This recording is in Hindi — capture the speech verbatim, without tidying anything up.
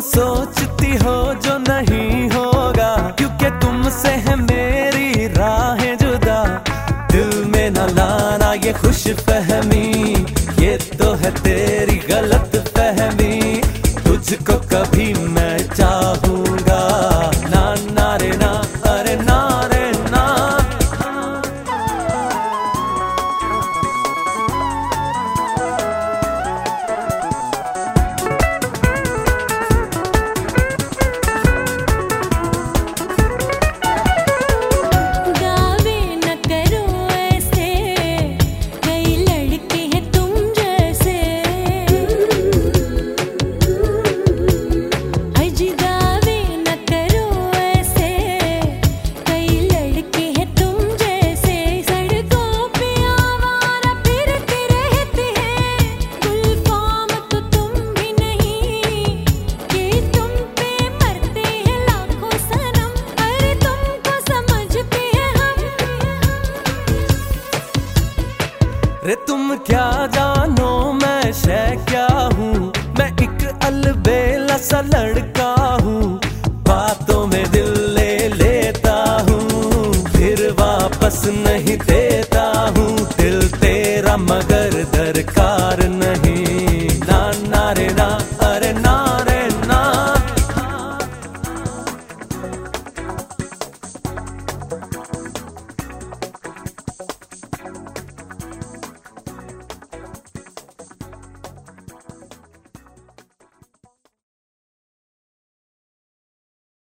सोचती हो जो नहीं होगा, क्योंकि तुमसे है मेरी राहें जुदा। दिल में न लाना ये खुश फहमी, ये तो है तेरी गलत फहमी। तुझको कभी मैं चाहूंगा ना, ना रे ना, अरे ना रे ना। रे तुम क्या जानो मैं शय क्या हूँ, मैं एक अलबेला सा लड़का हूँ। बात